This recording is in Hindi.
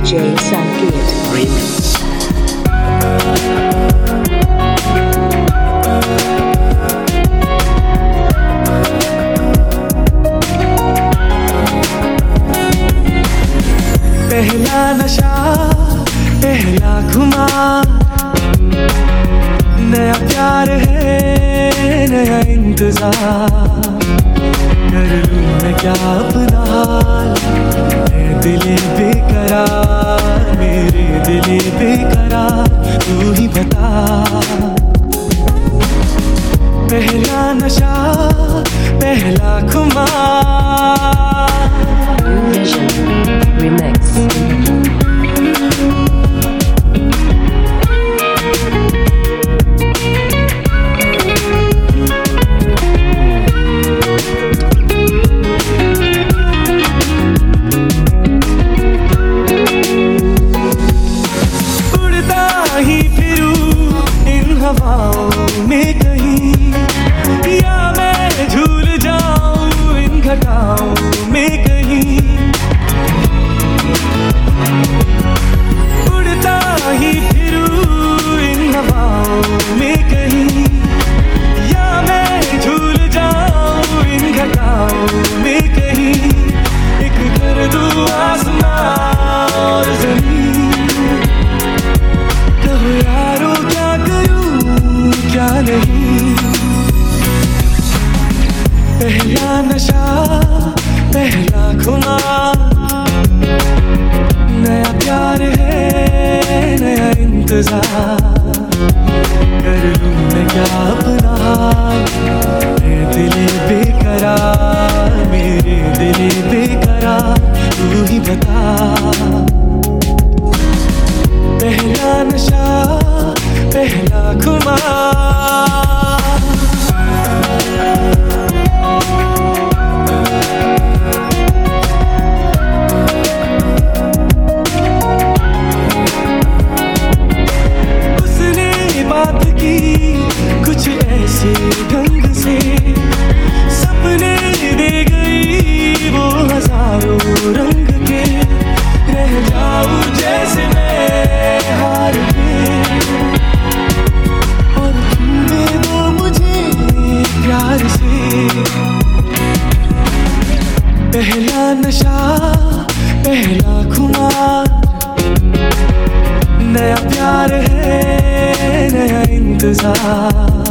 DJ Sankeet Remix. पहला नशा पहला खुमार, नया प्यार है नया इंतजार, कर लूं मैं क्या अपना हाल, है दिले बेकरार, मेरे दिले बेकरार, तू ही बता। पहला नशा पहला खुमार। Remix. उड़ता ही फिरूं इन हवाओं में कहीं, या मैं झूल जाऊं इन घटाओं में कहीं। उड़ता ही फिरूं इन हवाओं में कहीं, या मैं झूल जाऊं इन घटाओं में कहीं। एक कर दूं आसमां और ज़मीन, कहो यारो क्या करूं क्या नहीं। पहला नशा पहला खुमार, नया प्यार है नया इंतजार, कर लूं मैं क्या अपना हाल, है दिले बेकरार, मेरे दिले बेकरार, तू ही बता। पहला नशा पहला खुमार। बात की कुछ ऐसे ढंग से, सपने दे गई वो हजारों रंग के, रह जाऊं जैसे मैं हार के, और तुम दे दो मुझे प्यार से। पहला नशा पहला खुमार, नया प्यार है नया इंतजार,